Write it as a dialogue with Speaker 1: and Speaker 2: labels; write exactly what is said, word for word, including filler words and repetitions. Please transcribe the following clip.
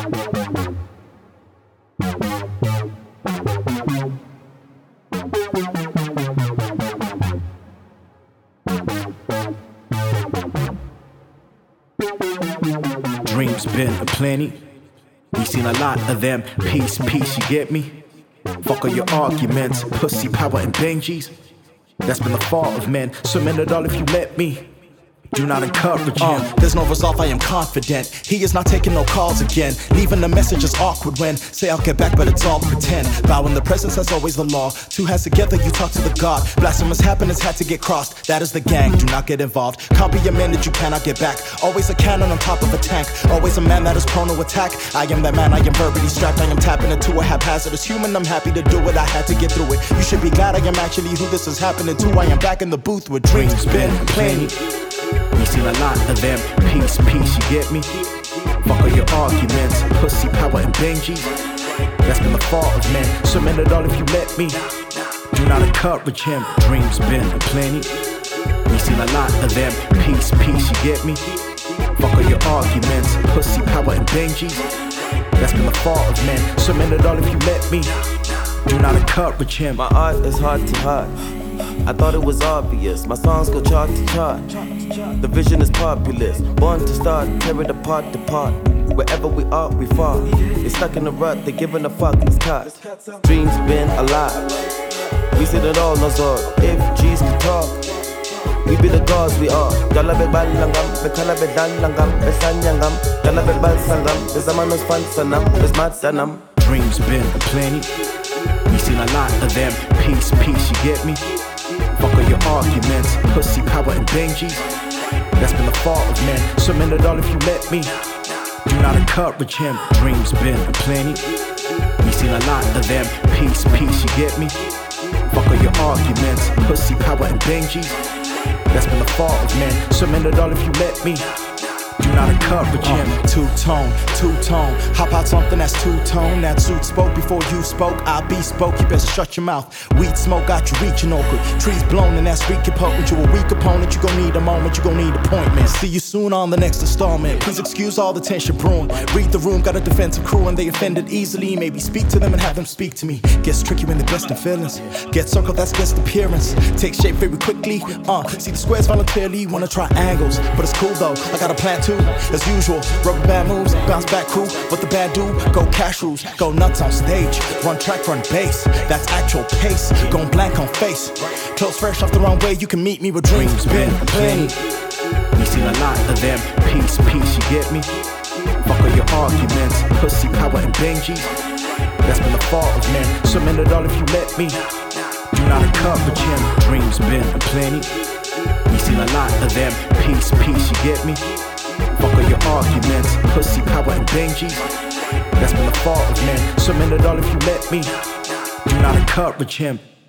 Speaker 1: Dreams been aplenty. We seen a lot of them. Peace, peace, you get me? Fuck all your arguments, pussy power and Benjis. That's been the fault of men. Submit it all if you let me. Do not encourage him.
Speaker 2: Uh, there's no resolve, I am confident. He is not taking no calls again. Leaving the message is awkward when say I'll get back, but it's all pretend. Bow in the presence, that's always the law. Two hands together, you talk to the God. Blasphemous happenings had to get crossed. That is the gang, do not get involved. Can't be a man that you cannot get back. Always a cannon on top of a tank. Always a man that is prone to attack. I am that man, I am verbally strapped. I am tapping into a haphazardous human. I'm happy to do it, I had to get through it. You should be glad I am actually who this is happening to. I am back in the booth with dreams been plenty.
Speaker 1: We seen a lot of them. Peace, peace, you get me? Fuck all your arguments, pussy power and Benjis. That's been the fault of men. Submit it all if you let me. Do not encourage him. Dreams been aplenty. We seen a lot of them. Peace, peace, you get me? Fuck all your arguments, pussy power and Benjis. That's been the fault of men. Submit it all if you let me. Do not encourage him.
Speaker 3: My art is heart to heart. I thought it was obvious. My songs go chart to chart. The vision is populist. Born to start, tear it apart, depart. Wherever we are, we fall. They stuck in a rut, they giving a fuck, it's cut. Dreams been alive. We said it all, no zord. If G's could talk, we be the gods we are. Dala be balangam, be kala be dalangam, be sanyangam. Dala be balsangam, be zamanos fansanam, be smatsanam.
Speaker 1: Dreams been aplenty. We seen a lot of them. Peace, peace, you get me? Fuck all your arguments, pussy power and Benjis. That's been the fault of men. Submit it all if you let me. Do not encourage him. Dreams been aplenty. We seen a lot of them. Peace, peace, you get me? Fuck all your arguments, pussy power and Benjis. That's been the fault of men. Submit it all if you let me. Do not encourage him.
Speaker 2: Uh, two-tone, two-tone. Hop out something that's two-tone. That suit spoke before you spoke. I be spoke, you better shut your mouth. Weed smoke got you reaching awkward. Trees blown and that's weak potent. You a weak opponent, you gon' need a moment, you gon' need appointment. See you soon on the next installment. Please excuse all the tension brewing. Read the room, got a defensive crew and they offended easily. Maybe speak to them and have them speak to me. Gets tricky when they're blessed in feelings. Get circled, that's just appearance. Take shape very quickly. Uh, see the squares voluntarily, wanna try angles. But it's cool though, I got a plan too. As usual, rubber band moves, bounce back cool. What the band do? Go cash rules, go nuts on stage. Run track, run bass, that's actual pace. Going blank on face. Clothes fresh off the wrong way, you can meet me with dreams been plenty.
Speaker 1: We seen a lot of them. Peace, peace, you get me? Fuck all your arguments, pussy power and Benjis. That's been the fault of men. Submit it all if you let me. Do not encourage him. Dreams been aplenty. We seen a lot of them. Peace, peace, you get me? Fuck all your arguments, pussy power and Benjis. That's been the fault of men. Submit it all if you let me. Do not encourage him.